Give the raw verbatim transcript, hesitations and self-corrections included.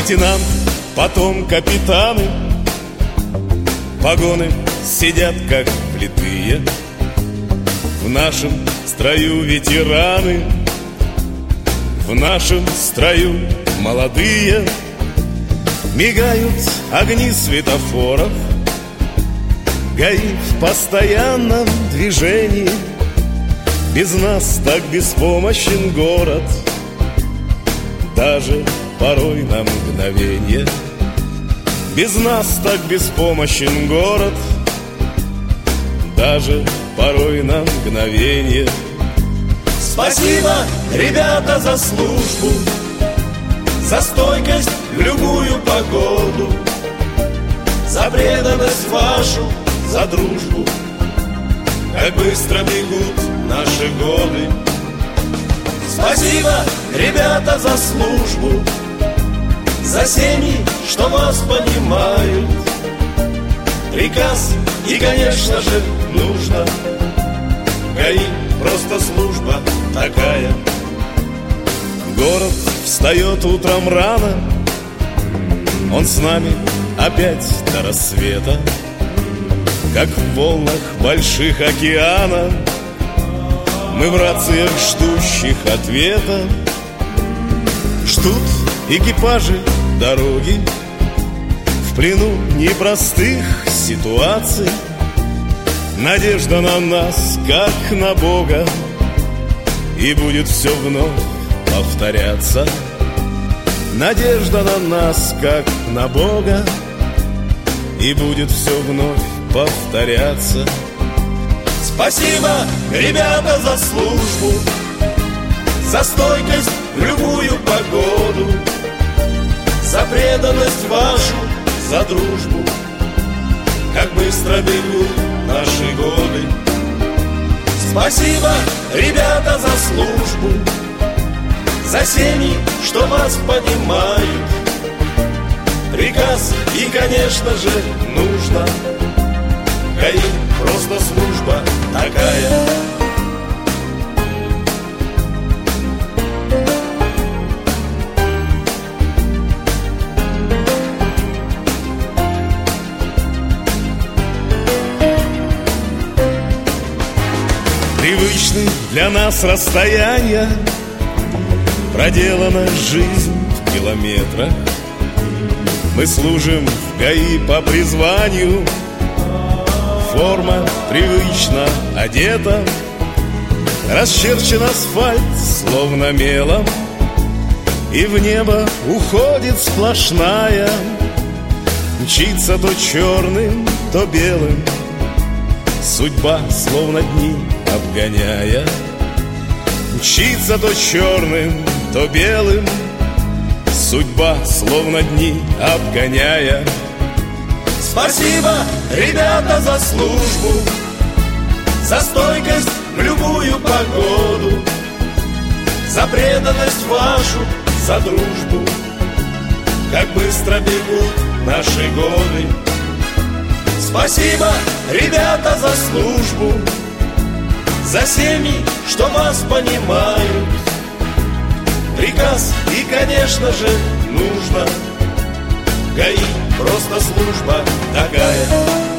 лейтенант, потом капитаны, погоны сидят как влитые. В нашем строю ветераны, в нашем строю молодые. Мигают огни светофоров, ГАИ в постоянном движении. Без нас так беспомощен город, даже порой на мгновенье. Без нас так беспомощен город, даже порой на мгновенье. Спасибо, ребята, за службу, за стойкость в любую погоду, за преданность вашу, за дружбу. Как быстро бегут наши годы. Спасибо, ребята, за службу, за семьи, что вас понимают. Приказ и, конечно же, нужно. ГАИ просто служба такая. Город встает утром рано, он с нами опять до рассвета. Как в волнах больших океана, мы в рациях ждущих ответа. Ждут экипажи дороги в плену непростых ситуаций. Надежда на нас, как на Бога, и будет все вновь повторяться. Надежда на нас, как на Бога, и будет все вновь повторяться. Спасибо, ребята, за службу, за стойкость в любую погоду, за преданность вашу, за дружбу. Как быстро бегут наши годы. Спасибо, ребята, за службу, за семьи, что вас понимают. Приказ и, конечно же, нужно. ГАИ просто служба такая. Привычны для нас расстояния, проделана жизнь в километрах. Мы служим в ГАИ по призванию, форма привычно одета, расчерчен асфальт словно мелом, и в небо уходит сплошная. Мчится то черным, то белым, судьба словно дни обгоняя. Мчится то черным, то белым, судьба словно дни обгоняя. Спасибо, ребята, за службу, за стойкость в любую погоду, за преданность вашу, за дружбу. Как быстро бегут наши годы. Спасибо, ребята, за службу, за семьи, что вас понимают. Приказ и, конечно же, нужно. ГАИ просто служба такая.